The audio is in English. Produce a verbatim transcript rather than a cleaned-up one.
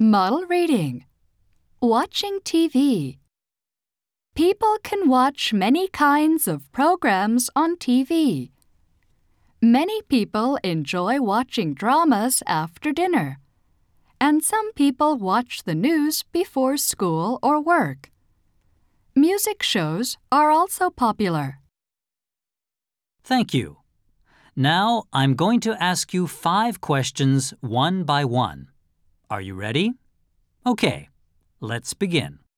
Model reading. Watching T V. People can watch many kinds of programs on T V. Many people enjoy watching dramas after dinner, and some people watch the news before school or work. Music shows are also popular. Thank you. Now I'm going to ask you five questions one by one. Are you ready? Okay, let's begin.